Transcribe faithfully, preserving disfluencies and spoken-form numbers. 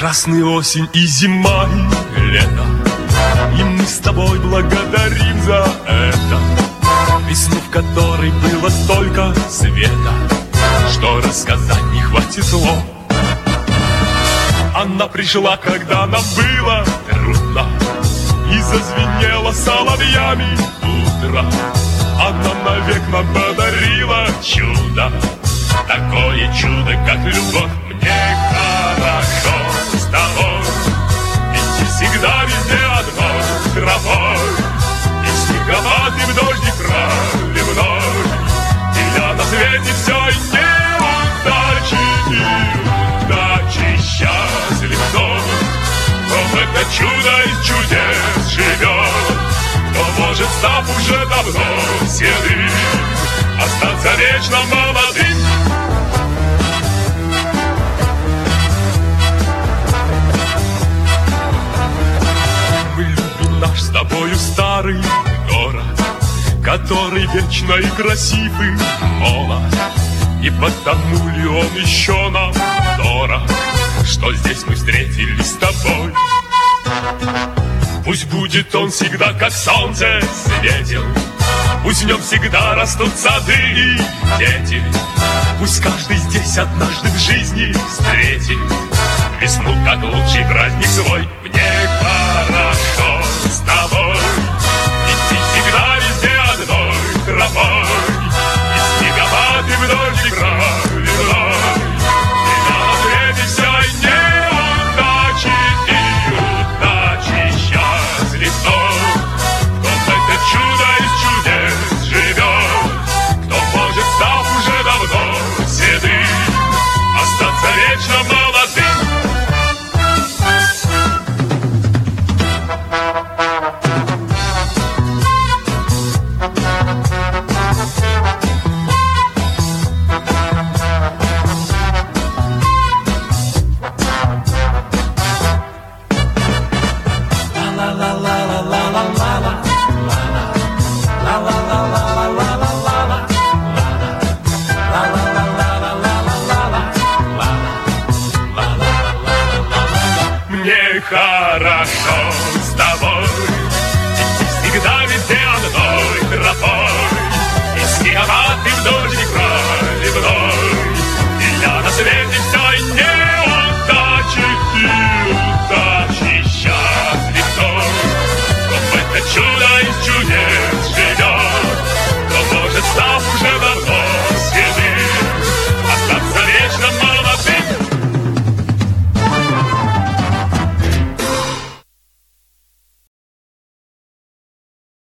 Прекрасная осень и зима, и лето, и мы с тобой благодарим за это. Весну, в которой было столько света, что рассказать не хватит слов. Она пришла, когда нам было трудно, и зазвенела соловьями утро. Она навек нам подарила чудо, такое чудо, как любовь. Мне хорошо с тобой, идти всегда везде одной тропой, и снеговатым дождик проливной. И я на свете все и неудачи, неудачи, счастлив тот, кто в это чудо из чудес живет, кто может, став уже давно седым, остаться вечно молодым. Мы любим наш с тобою старый город, который вечно и красив и молод, и потому ли он еще нам дорог, что здесь мы встретились с тобой. Пусть будет он всегда, как солнце светил, пусть в нем всегда растут сады и дети, пусть каждый здесь однажды в жизни встретит весну, как лучший праздник свой. Мне хорошо с тобой,